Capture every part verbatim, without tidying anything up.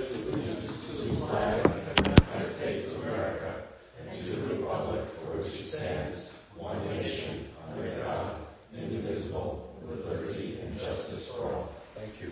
allegiance to the flag of the United States of America and to the republic for which it stands, one nation, under God, indivisible, with liberty and justice for all. Thank you.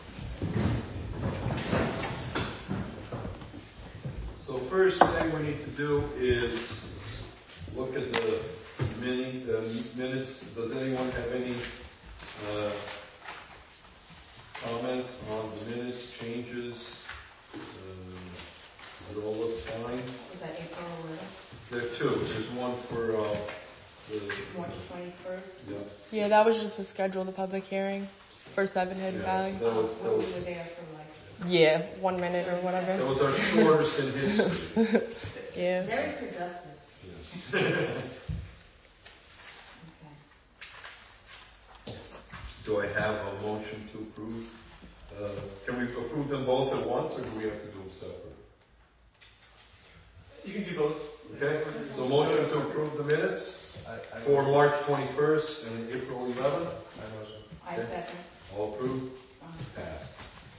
So first thing we need to do is look at the mini, the minutes. Does anyone have any uh, comments on the minutes, changes? Uh, does it all look fine? Was that April eleventh? There are two. There's one for uh, the March twenty-first? Yeah. Yeah, that was just to schedule the public hearing for Seven Hidden Yeah, Valley. that was, that was, We were there for like... Yeah, one minute or whatever. that was our shortest in history. Yeah. Very productive. Yes. Okay. Do I have a motion to approve? Uh, can we approve them both at once, or do we have to do them separate? You can do both. Okay, so motion to approve the minutes I, I for March twenty-first and April eleventh. I motion. I Okay. second. All approved? Um, Passed.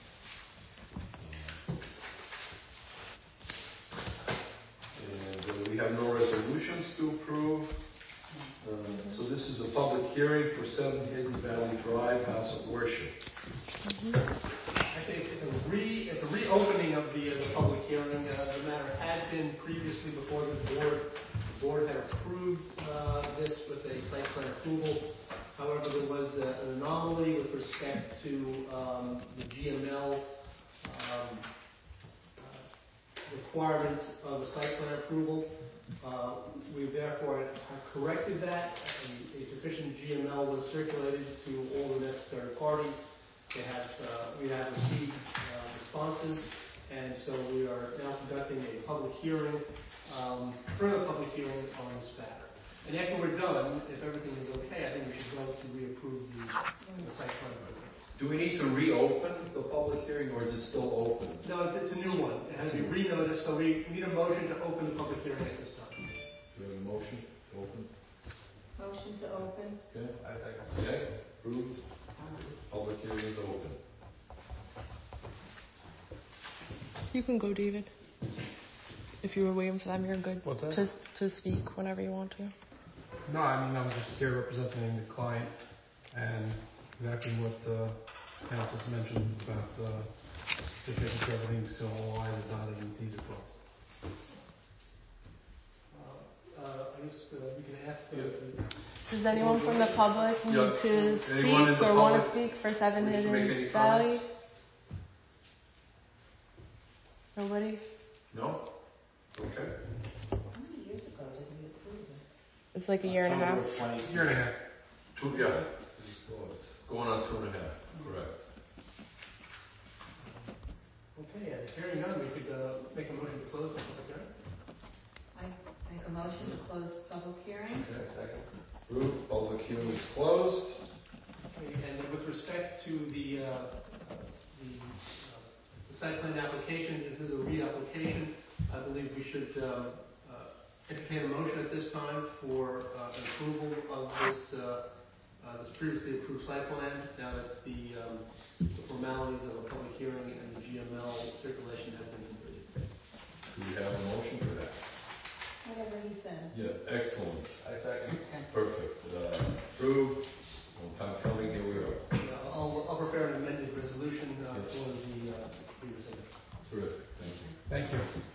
And uh, we have no resolutions to approve. Uh, so this is a public hearing for Seven Hidden Valley Drive, House of Worship. Actually, it's a re, it's a reopening of the, uh, the public hearing. Uh, the matter had been previously before the board. The board had approved uh, this with a site plan approval. However, there was uh, an anomaly with respect to um, the G M L um, uh, requirements of the site plan approval. Uh, we therefore have corrected that. A, a sufficient G M L was circulated to all the necessary parties. They have, uh, we have received uh, responses, and so we are now conducting a public hearing, um, further public hearing on this matter. And after we're done, if everything is okay, I think we should go to reapprove the, the site plan approval. Do we need to reopen the public hearing, or is it still open? No, it's, it's a new one. It has to be renoticed, so we need a motion to open the public hearing at this time. Do we have a motion to open? Motion to open. Okay. I second. Okay, approved. Public hearing is open. You can go, David. If you were waiting for them, you're good. What's that? To, to speak whenever you want to. No, I mean, I'm just here representing the client and exactly what uh, Council's mentioned about uh, just making sure everything's still all I's are dotted and T's are crossed. Uh, uh, I guess uh, we can ask the... Does anyone from the public need Yeah. to Anyone in speak the or want to public speak for Seven wish to make any Hidden Valley? comments? Nobody? No? Okay. How many years ago did we approve this? It's like a year and a half. Year and a half. Two, yeah. Going on two and a half, correct. Okay, and hearing none, we could uh, make a motion to close the public hearing. I make a motion to close the public hearing. Okay, second. Approved, public hearing is closed. Okay, and with respect to the, uh, the, uh, the site plan application, this is a reapplication. I believe we should um, uh, entertain a motion at this time for uh, an approval of this, uh, uh, this previously approved site plan, now that the, um, the formalities of a public hearing and the G M L circulation have been completed. Do we have a motion for that? Whatever he said. Yeah, excellent. I second. Perfect. Uh, approved. Long time coming, here we are. Uh, I'll, I'll prepare an amended resolution uh, for the uh, previous item. Terrific, thank you. Thank you.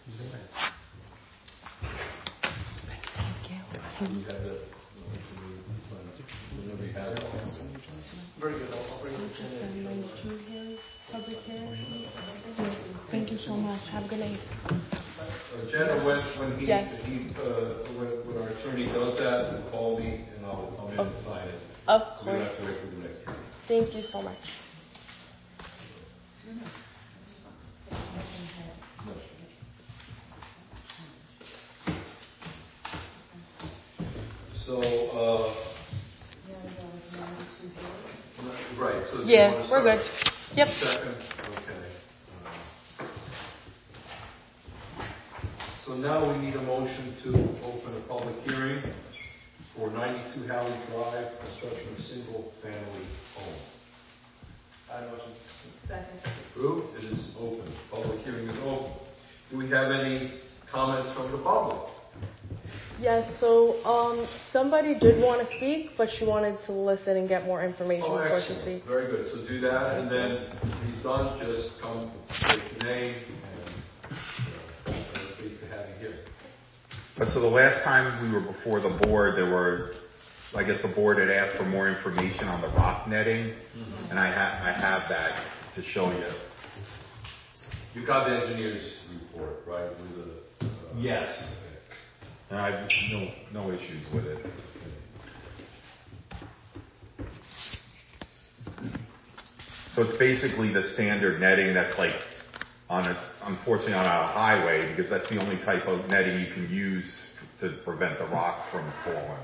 Thank you. Do we have that? Whenever we have it. Very good, I'll, I'll bring it to the seven ninety-two hearing, public hearing. Thank you so much. Have a good night. Uh, Jenna, when, when he, Yes. he uh, when, when our attorney does that, call me and I'll come in and sign it. Of We don't course. have to wait for the next meeting. Thank you so much. So, uh, right, so do you Yeah, want to we're start? good. Yep. Second, okay. Uh, So now we need a motion to open a public hearing for ninety-two Halley Drive, construction of single-family home. I motion. Second. Approved, it is open. Public hearing we have any comments from the public? Yes, so um, somebody did want to speak, but she wanted to listen and get more information Oh, before she excellent. speaks. Very good. So do that, and then when he's done, just come with the name, and uh, we're pleased to have you here. But so the last time we were before the board, there were, I guess the board had asked for more information on the rock netting, mm-hmm. and I have I have that to show you. You got the engineer's report, right? With the, uh, yes. And I have no no issues with it. So it's basically the standard netting that's like on a, unfortunately on a highway, because that's the only type of netting you can use to prevent the rocks from falling.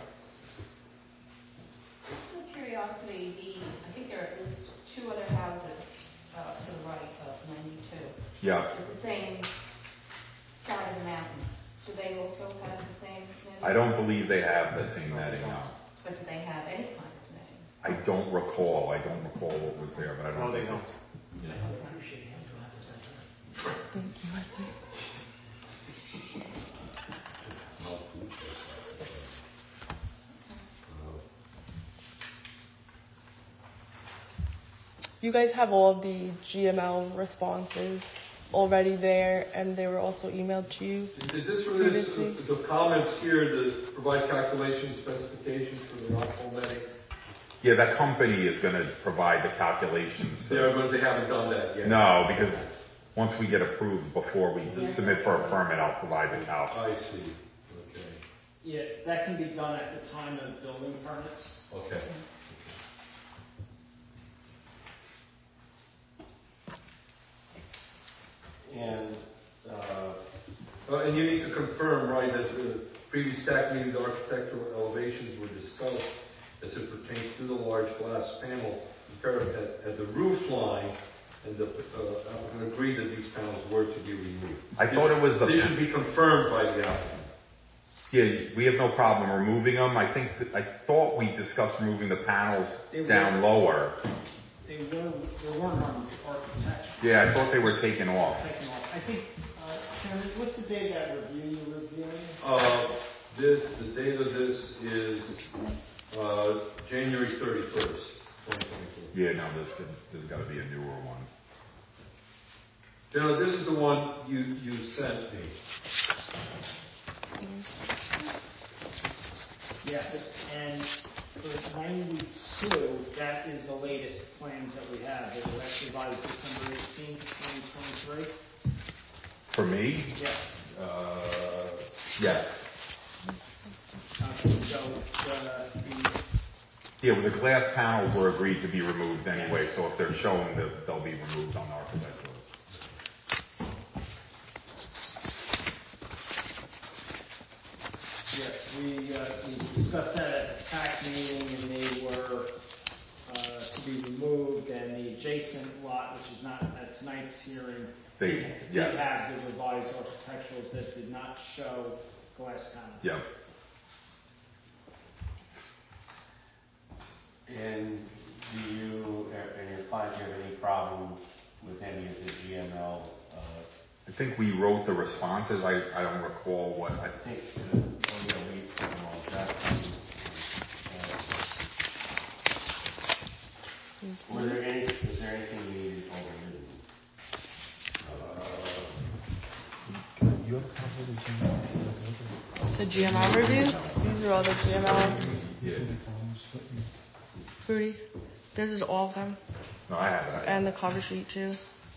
Just out of curiosity, the, I think there are at least two other houses uh, to the right of ninety-two. Yeah. At the same side of the mountain. Do they also have the same netting? I don't believe they have the same netting, no. But do they have any kind of netting? I don't recall. I don't recall what was there, but I don't. No, they don't. Yeah. Thank you, Marcy. You guys have all of the G M L responses already there, and they were also emailed to you. Is this for this, uh, the comments here to provide calculation specifications for the rockfall netting? Yeah, that company is going to provide the calculations. Yeah, but they haven't done that yet. No, because once we get approved, before we submit for a permit, I'll provide the calc. I see. Okay. Yeah, that can be done at the time of building permits. Okay. And, uh, Uh, and you need to confirm, right, that the previous stack meeting, the architectural elevations were discussed as it pertains to the large glass panel parapet at, at the roof line, and the uh, applicant agreed that these panels were to be removed. I They thought should- it was the- They should be confirmed by the applicant. Yeah, we have no problem removing them. I think, that, I thought we discussed removing the panels They down were- lower. they were, they weren't on architecture. Yeah, I thought they were taken off. Taken off. I think, uh, Chairman, what's the date of that review you're reviewing? Uh, this, the date of this is, uh, January thirty-first, twenty twenty-four. Yeah, no, there's, there's got to be a newer one. You know, this is the one you, you sent me. Yes, and for ninety-two, that is the latest plans that we have. It was actually by December eighteenth, twenty twenty-three. For me? Yes. Uh, yes. Okay, so the, the Yeah, well, the glass panels were agreed to be removed anyway, so if they're showing that they'll be removed on the architectural. Yes, we, uh, we discussed that at the P A C meeting, and they were uh, to be removed, and the adjacent lot, which is not at tonight's hearing, They, did, did yeah, have the revised architecturals that did not show glass panels. yeah. And do you, and your client, do you have any problem with any of the G M L? Uh, I think we wrote the responses. I, I don't recall what I I think, uh, oh yeah, we put them all down. Uh, were there any, was there anything we needed overridden? The G M L review? These are all the G M L. Yeah. Fruity. This is all of them. No, I have that. And the cover sheet too.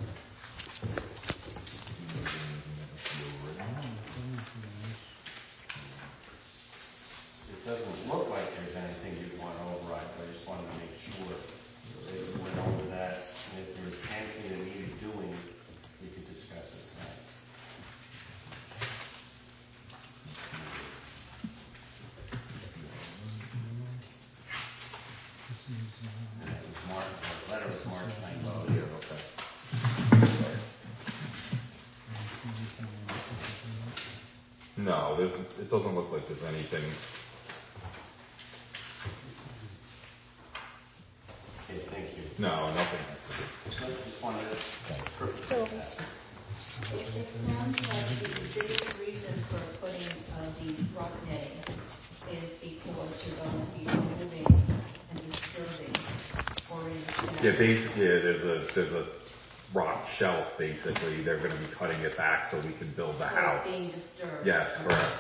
It doesn't look like there's anything you want to override, but I just wanted to make sure that you went over that, and if there was anything that needed doing, we could discuss it tonight. And it was March, the letter was March ninth. Oh, yeah, okay. No, there's, it doesn't look like there's anything. Okay, thank you. No, nothing has to do. So just wanted to. So, If it sounds like the biggest reason for putting uh, the rock netting is because you're going to be removing and disturbing or in. Yeah, basically, yeah, there's a, there's a rock shelf, basically. They're gonna be cutting it back so we can build the So house. it's being disturbed. Yes, correct.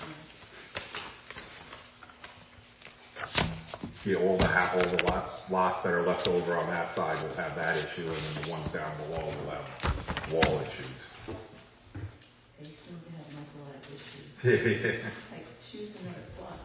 Yeah, all the ha- all the lots, lots that are left over on that side will have that issue, and then the ones down below will have wall issues. They seem to have an awful lot of issues. Yeah. Like, choose another plot.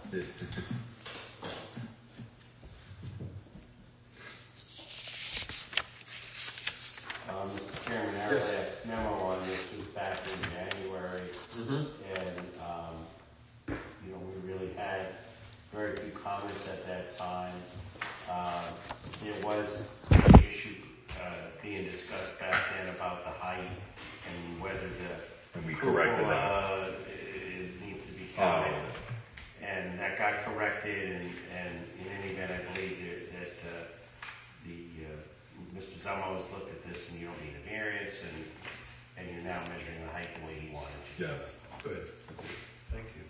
Um, Mister Chairman, our last memo on this was back in January, Mm-hmm. and, um, you know, we really had very few comments at that time. Uh, There was an issue uh, being discussed back then about the height and whether the And we corrected that. uh, is, needs to be Oh. counted. And that got corrected, and, and in any event, I believe that, that uh, the, uh, Mister Zummo has looked at this, and you don't need a variance, and, and you're now measuring the height the way you wanted to. Yes. Good. Thank you.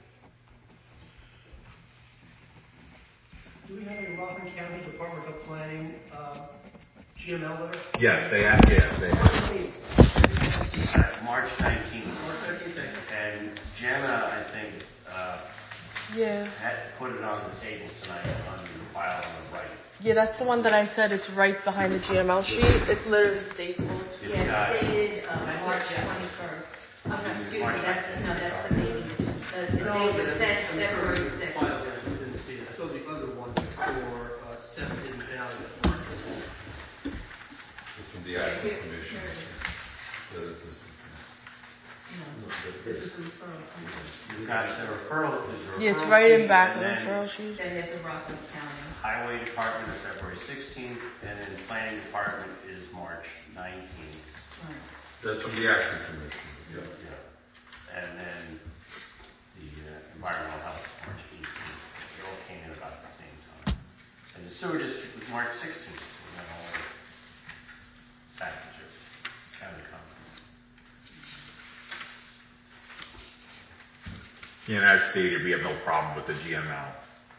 Do we have a Rockland County Department of Planning, uh, G M L letter? Yes, they have, yes, they have. Uh, March nineteenth. March nineteenth, thank you. And Jenna, I think, uh, Yeah. had put it on the table tonight on the file on the right. Yeah, that's the one that I said it's right behind the G M L sheet. It's literally stapled. It's Yeah, got- it's dated uh, March twenty-first. Oh, no, excuse me, that's, the- no, that's the meeting. The, the No, date was but set I'm February sure the sixth. file there, I didn't see it. I saw the other one for, uh, seventeen Valley. It's from the Action Commission. Here it is. Yeah, this is- No, no, this this- is the referral. You've got the referral, there's a referral. Yeah, it's right in sheet, back of and the then referral sheet. Then there's a Rockland County. Highway Department is February sixteenth, and then Planning Department is March nineteenth. Right. That's from the Action Commission. Yeah. Yeah. And then the uh, Environmental Health, March eighteenth. They all came in about the same time. And the sewer district was March sixteenth. You know, all the package of county comments. Yeah, and as stated, we have no problem with the G M L.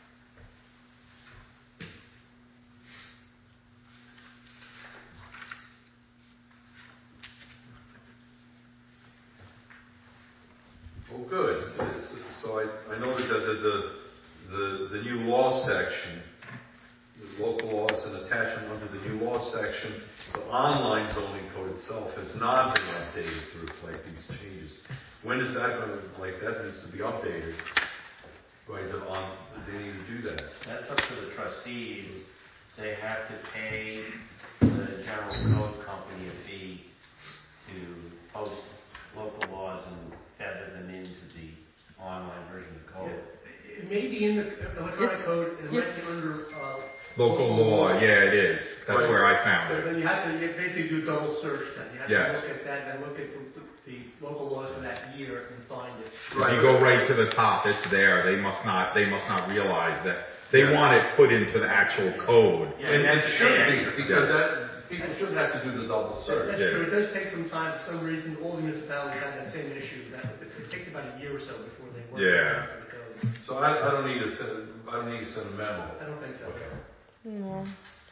Oh, good. So I, I noted that the, the, the, the new law section, the local laws and attachment under the new law section, the online zoning code itself has not been updated to reflect these changes. When is that going to, like, that needs to be updated? Right, the on, they need to do that. That's up to the trustees. They have to pay the general code company a fee to post local laws and feather them into the online version of the code. It may be in the electronic It's- code, and it might be under, uh. Local law, yeah, it is. That's Right. where I found So it. then you have to, you basically do a double search then. You have Yes. to look at that, then look at the, the local laws for that year and find it. If you go right to the top, it's there. They must not, they must not realize that. They Yeah. want it put into the actual code. Yeah, And it that's should fair. be, because Yeah. that, people shouldn't have to do the double That- search. That's Yeah. true. It does take some time. For some reason, all the municipalities have that same issue. That it it takes about a year or so before they work Yeah. into the code. So I, I don't need to send, I don't need to send a memo. I don't think so. Okay. No.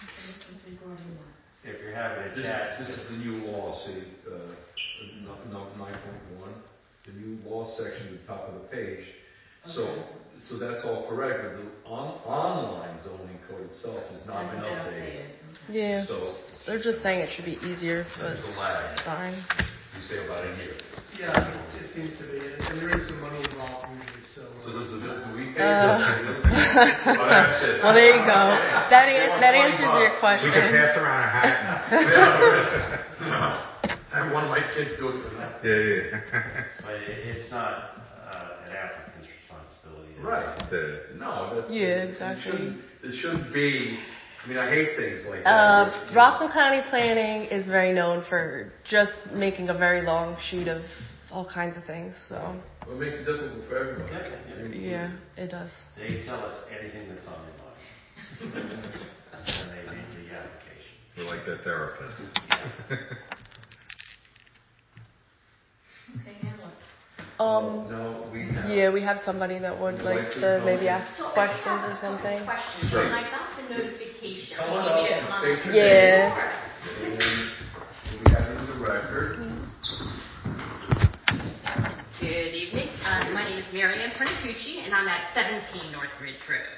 If you're having a This, chat, this is the new law, see, uh, no- no- nine point one, the new law section at the top of the page. So, so that's all correct, but the on, online zoning code itself has not been updated. Yeah. So, They're just saying it should be easier, but there's a lag, it's fine. you say about a year. Yeah, it, it seems to be, and, and there is some money involved usually, so. uh, So does the, do we pay? Uh. Well, that's it. Well, there you go. That an- that answers your We question. can pass around a hat. Yeah. Have one of my kids do it for that. Yeah, yeah. but it, it's not uh, an applicant's responsibility. Right. The- No, that's. Yeah, it exactly. shouldn't- It shouldn't be, I mean, I hate things like that. Uh, where, you know, Rockland County Planning is very known for just making a very long sheet of all kinds of things. So Well, it makes it difficult for everybody. yeah, it does. They tell us anything that's on their mind. And they read the application. We're like that therapist. Okay, now what? Um, No, we have. yeah, we have somebody that would Would you like like to to go maybe in? ask So I questions have or a couple something. questions. Sure. When I got the notification, Come on you up need to and come on state up. your Yeah. Sure. And we have it in the record. Good evening. Uh, my name is Mary Ann Pernicucci, and I'm at seventeen North Ridge Road.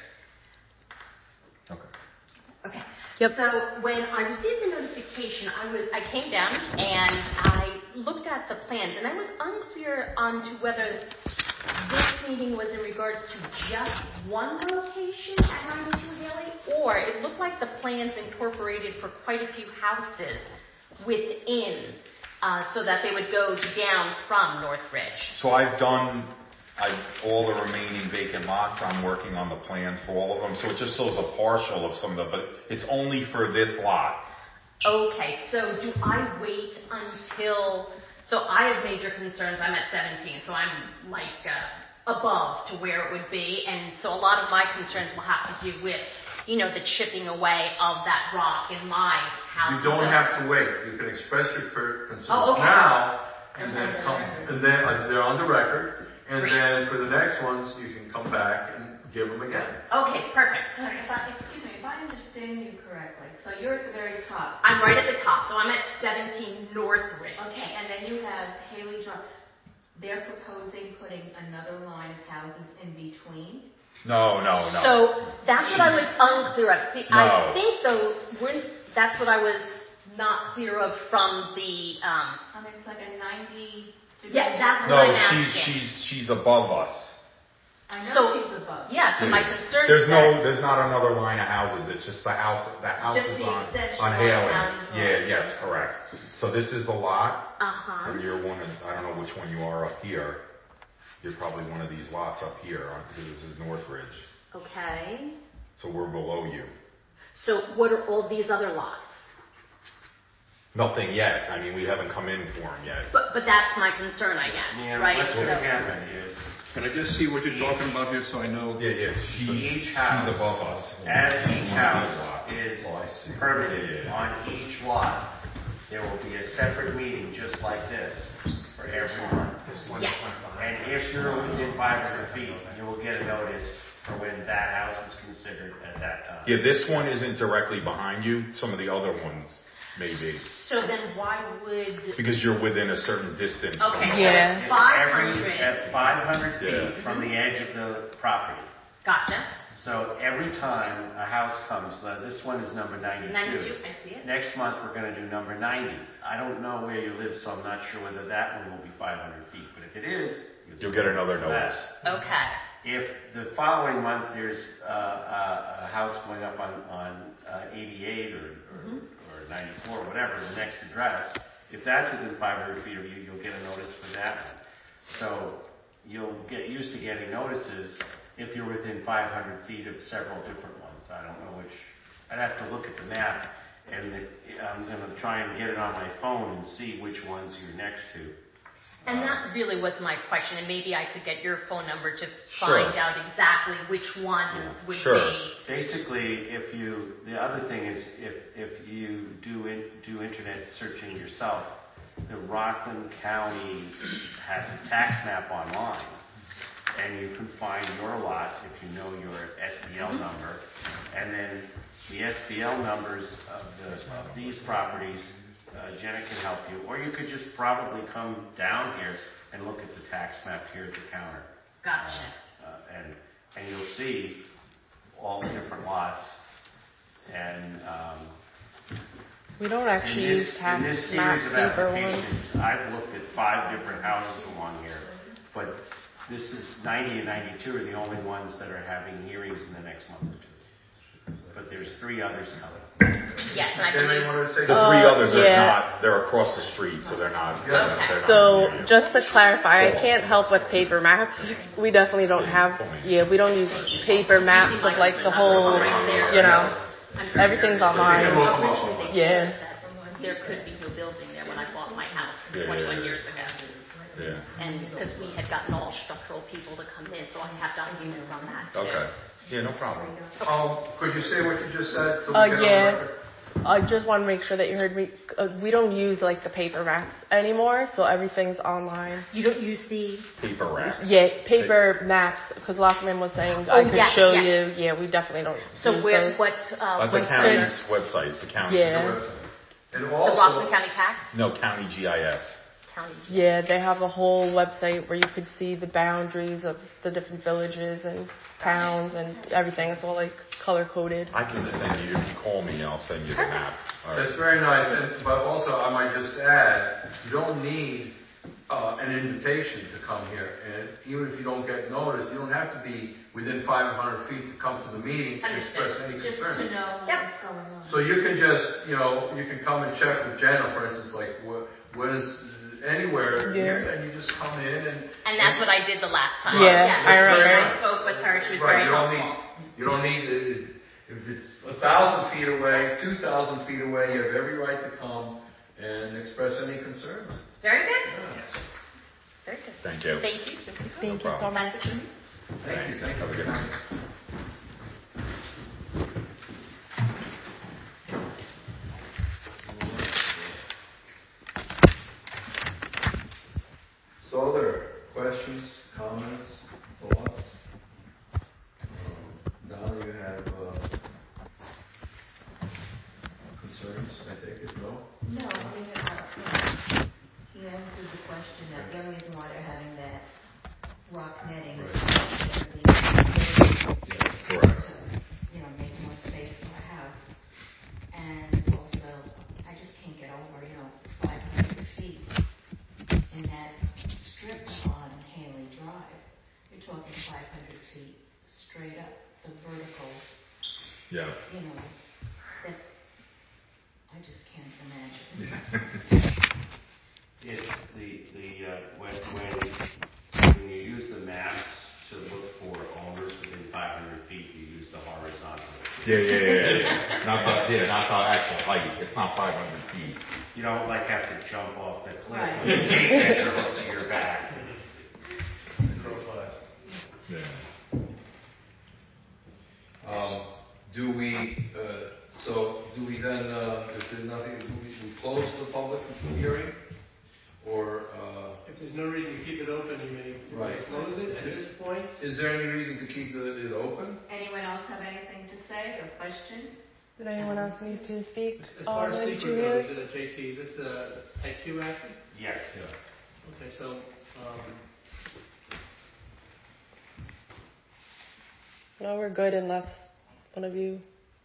Okay. Okay. Yep. So when I received the notification, I was I came down and I looked at the plans, and I was unclear on to whether this meeting was in regards to just one location at ninety-two Haley, or it looked like the plans incorporated for quite a few houses within, uh, so that they would go down from North Ridge. So I've done, I, all the remaining vacant lots, I'm working on the plans for all of them, so it just shows a partial of some of the, but it's only for this lot. Okay, so do I wait until, so I have major concerns, I'm at seventeen, so I'm like uh, above to where it would be, and so a lot of my concerns will have to do with, you know, the chipping away of that rock in my house. You don't So- have to wait. You can express your per- concerns Oh, okay. now, and then come, and then uh, they're on the record, and Great. then for the next ones, you can come back and give them again. Okay, perfect. Sorry, if I, excuse me, if I understand you correctly, so you're at the very top. I'm right at the top, so I'm at seventeen North Ridge. Okay, and then you have Haley Drive. They're proposing putting another line of houses in between. No, no, no. So that's what I was unclear of. See, No. I think though, we're, that's what I was not clear of from the, um, I mean, it's like a ninety degree. Yeah, that's No, what I'm she's, asking. she's, she's above us. I know so- she's above. yeah, so my concern There's is no, that, there's not another line of houses, it's just the house, the house Just is the on, extension on on Haley. County Yeah, Drive. yes, correct. So this is the lot, uh-huh. and you're one of, I don't know which one you are up here. You're probably one of these lots up here, uh, because this is North Ridge. Okay. So we're below you. So what are all these other lots? Nothing yet, I mean, we haven't come in for them yet. But, but that's my concern, I guess, Yeah, right? what's gonna So- happen is, Can I just see what you're talking about here so I know? Yeah, yeah, she's, Each she's house- above us. as each One of these house lots. is Oh, I see. permitted Yeah, yeah. on each lot, there will be a separate meeting just like this for everyone. Yes. And if you're within five hundred feet, you will get a notice for when that house is considered at that time. Yeah, this one isn't directly behind you, some of the other ones may be, So then why would, because you're within a certain distance. from okay, the- so Yeah. at If five every- hundred, At five hundred feet Yeah. from the edge of the property. gotcha, So every time a house comes, uh, this one is number ninety-two. ninety-two, I see it. Next month, we're gonna do number ninety. I don't know where you live, so I'm not sure whether that one will be five hundred feet, but if it is, You'll get another that. notice. Okay, If the following month, there's uh, a, a house going up on, on uh, eighty-eight or, or, Mhm. or ninety-four, whatever, the next address, if that's within five hundred feet of you, you'll get a notice for that one. So you'll get used to getting notices if you're within five hundred feet of several different ones. I don't know which, I'd have to look at the map, and the, I'm gonna try and get it on my phone and see which ones you're next to. and that really was my question, and maybe I could get your phone number to Sure. find out exactly which ones would Sure. be. Basically, if you, the other thing is, if, if you do in, do internet searching yourself, the Rockland County has a tax map online, and you can find your lot if you know your S B L number, and then the S B L numbers of the, of these properties, uh, Jenna can help you, or you could just probably come down here and look at the tax map here at the counter. Gotcha. Uh, and, and you'll see all the different lots. And um, We don't in actually this, use tax in this map series of paper ones. applications, I've looked at five different houses along here, but this is ninety and ninety-two are the only ones that are having hearings in the next month or two. But there's three others coming. Yes, and I Anything believe, want to say? The three Uh, others are yeah. not, they're across the street, so they're not. they're not- Okay. they're not So near you. just to clarify, I can't help with paper maps. We definitely don't have, yeah, we don't use paper maps of like the whole, you know, I'm pretty everything's sure- online. Originally, they Yeah. said that there could be no building there when I bought my house Yeah, twenty-one yeah. years ago. Yeah, And because we had gotten all structural people to come in, so I have documents on that too. okay. Yeah, no problem. Um, could you say what you just said? so we Uh, get on the yeah. record? I just want to make sure that you heard me. Uh, we don't use like the paper maps anymore, so everything's online. You don't use the... Paper wraps. Yeah, paper maps, because Lockman was saying I Oh, could yes, show yes. you. Yeah, we definitely don't So use where, those. what, uh, Like the what county's website, the county. Yeah. And the also, Rockland County Tax? No, county G I S. County. Yeah, they have a whole website where you could see the boundaries of the different villages and towns and everything. It's all like color coded. I can send you, if you call me, I'll send you the map. All right. that's very nice, and, but also I might just add, you don't need uh, an invitation to come here. And even if you don't get notice, you don't have to be within five hundred feet to come to the meeting and express any Just concerns. to know what's going on. So you can just, you know, you can come and check with Jenna, for instance, like what, what is anywhere Yeah. here, and you just come in and. And that's what I did the last time. Yeah, yes. I remember. I spoke with her. She was Right, very you don't helpful. need, you don't need, uh, if it's a thousand feet away, two thousand feet away, you have every right to come and express any concerns. Very good. Yes. Very good. Thank you. Thank you. Thank you so much. Thank you, thank you. Have a good night. So other questions, comments, thoughts? Um, Donna, you have uh, concerns, I take it, no? No, we have, uh, he answered the question that the only reason why they're having that rock netting is Right. because Correct. to, you know, make more space for a house. And also, I just can't get over, you know, five hundred feet in that strip on Haley Drive. You're talking five hundred feet straight up. It's a vertical, Yeah. you know, that I just can't imagine. It's the, the, uh, when, when, when you use the maps to look for owners within five hundred feet, you use the horizontal. Yeah, yeah, yeah, yeah, yeah. Not the, yeah, not the actual height. It's not five hundred feet. You don't like have to jump off the cliff Right. with a tape measure up to your back. Yeah. Um, do we, uh, so do we then, uh, if there's nothing, do we, we close the public hearing? Or, uh, If there's no reason to keep it open, you may, you may Right. close it at this point. is there any reason to keep the, it open? Anyone else have anything to say or question? Did anyone else need to speak As far on as the secret hearing? goes, uh, J T, is this a type two action? Yes. Yeah. Okay, so, um, No, we're good unless one of you.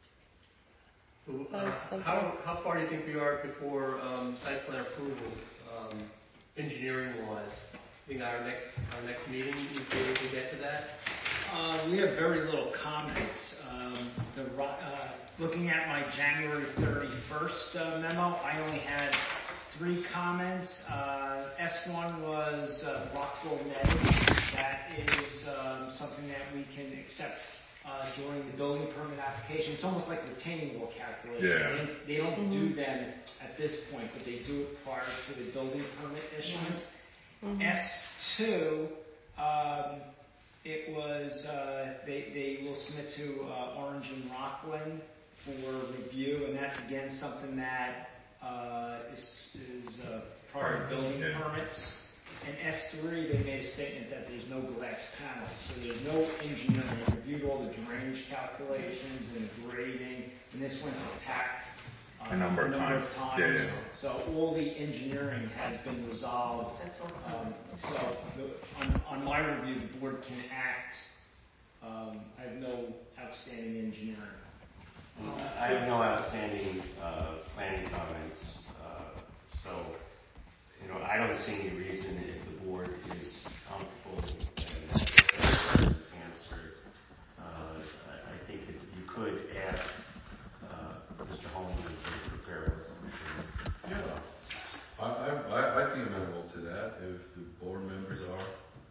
who- Uh, uh, something. how, how far do you think we are before, um, site plan approval, um, engineering wise? I think our next, our next meeting, you think we can get to that? Uh, we have very little comments. Um, the, ro- uh, looking at my January thirty-first uh, memo, I only had three comments. Uh, S one was uh, Rockville netting. That is um, something that we can accept uh, during the building permit application. It's almost like retaining wall calculations. Yeah. They, they don't do them at this point, but they do it prior to the building permit issuance. S two, um, it was, uh, they, they will submit to uh, Orange and Rockland for review, and that's again something that uh, is, is uh, prior to building Yeah. permits. And S three, they made a statement that there's no glass panel, so there's no engineering. They reviewed all the drainage calculations and the grading, and this went to T A C uh, A number of times. times. Yeah, yeah. So all the engineering has been resolved. That's all. Um, so the, on, on my review, the board can act. Um, I have no outstanding engineering. Uh, I have no outstanding uh, planning comments, uh, so, you know, I don't see any reason if the board is comfortable and that question is answered. Uh, I, I think if you could ask uh, Mister Holman to prepare a resolution. Yeah. I, I, I- I'd be amenable to that if the board members are.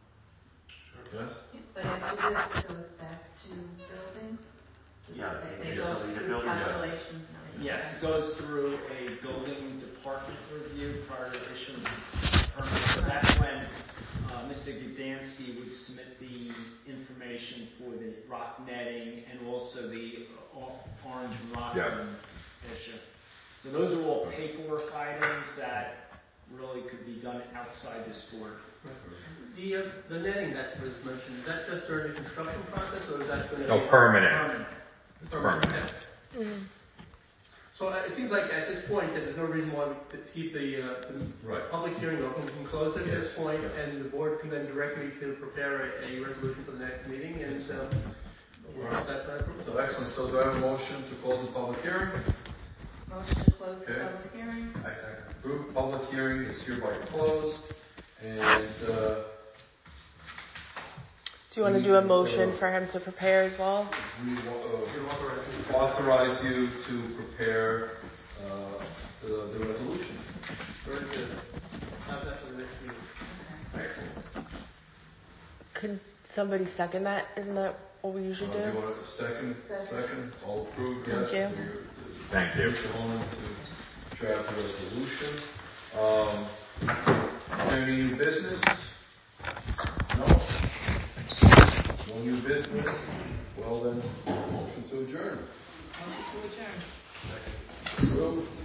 Yes? But after this, it goes back to building? Yeah, They, they yeah, go the through building, yeah. calculations and everything? Yes, it goes through a building department review prior to issuance of permit. So that's when uh, Mister Gdansky would submit the information for the rock netting and also the uh, orange rock Yeah. issue. So those are all paperwork items that really could be done outside this board. The, uh, the netting that was mentioned, is that just during the construction process, or is that going to No, be? permanent. Permanent. It's permanent. Mm. So uh, it seems like at this point, that there's no reason why we could keep the, uh, the Right. public hearing open. We can close it at this Yes. point, Yeah. and the board can then direct me to prepare a, a resolution for the next meeting, and um, we'll have that plan approved. So excellent, so do I have a motion to close the public hearing? Motion to close the Okay. public hearing? I second. Approved, public hearing is hereby closed, and, uh, Do you want to do a motion for him to prepare as well? we, uh, We'll authorize you. authorize you to prepare, uh, the, the resolution. Very good. Have that for the next meeting. Excellent. Could somebody second that? Isn't that what we usually Uh, do you do? want a second, second, all approved, yes? Thank you. for your- Thank you. Mister Holman to draft the resolution. Um, is there any new business? No? No new business? Well then, motion to adjourn. Motion to adjourn. Approved.